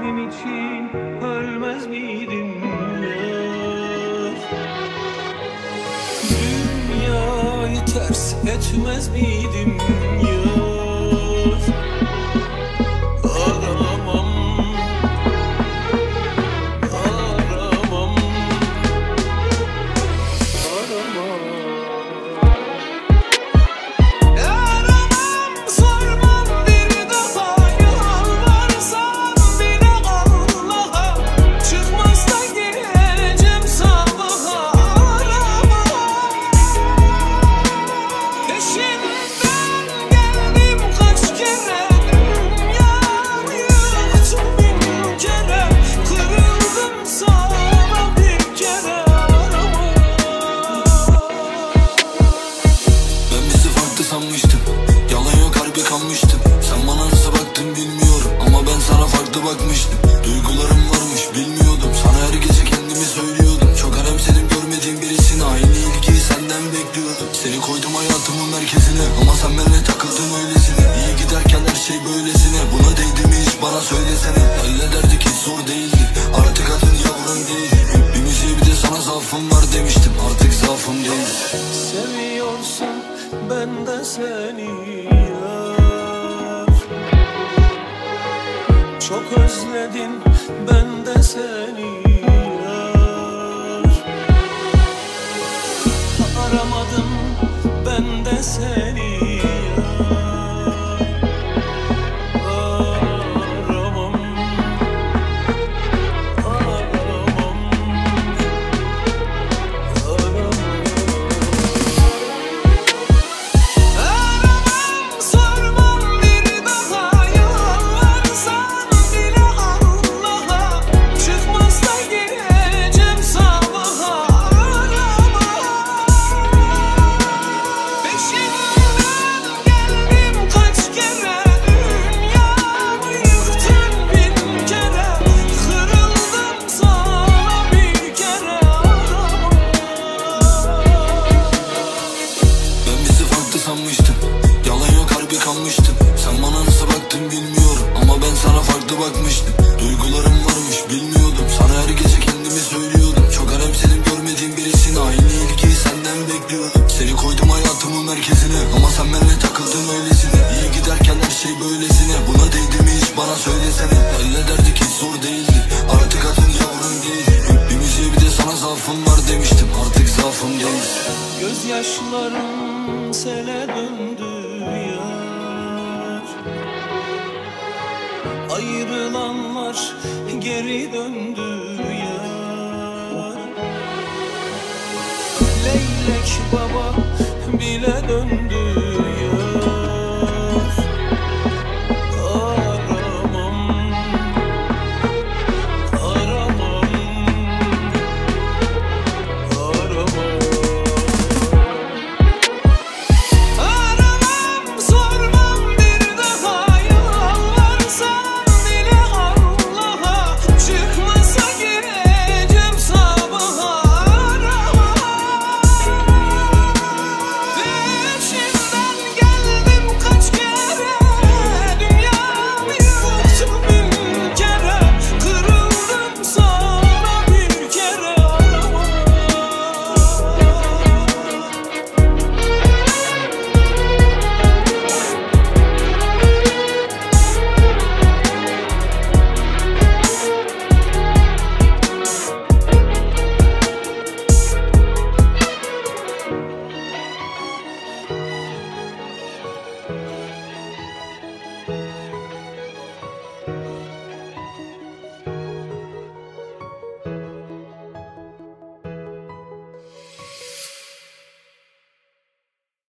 Senin için ölmez miydim yar? Dünyayı ters etmez miydim yar? Sanmıştım, yalan yok harbi kanmıştım. Sen bana nasıl baktın bilmiyorum ama ben sana farklı bakmıştım. Duygularım varmış bilmiyordum, sana her gece kendimi söylüyordum. Çok önemsedim görmediğim birisine, aynı ilgiyi senden bekliyordum. Seni koydum hayatımın merkezine ama sen benimle takıldın öylesine. İyi giderken her şey böylesine, buna değdi mi hiç bana söylesene. Hallederdik hiç zor değildi, artık adın yavrum değil. Bir müziğe bir de sana zaafım var demiştim, artık zaafım değil. Seviyorsan ben de seni yar. Çok özledim ben de seni yar. Aramadım ben de seni yar. Aramam, aramam, aramam. Sanmıştım, yalan yok harbi kanmıştım. Sen bana nasıl baktın bilmiyorum ama ben sana farklı bakmıştım. Duygularım varmış bilmiyordum, sana her gece kendimi söylüyordum. Çok önemsedim görmediğim birisine, aynı ilgiyi senden bekliyordum. Seni koydum hayatımın merkezine ama sen benimle takıldın öylesine. İyi giderken her şey böylesine, buna değdi mi hiç bana söylesene. Hallederdik hiç zor değildi, artık adın yavrum değil. Bir müziğe bir de sana zaafım var demiştim, artık zaafım değil. Gözyaşlarım sele döndü yar. Ayrılanlar geri döndü yar. Leylek baba bile döndü